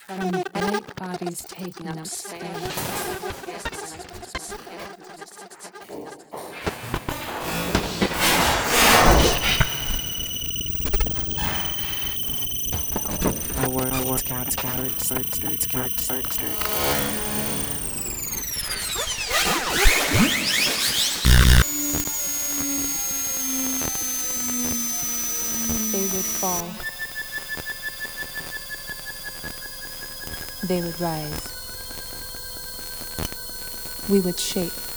from the bright bodies taking up space. I work out, scattered. They would fall. They would rise. We would shape.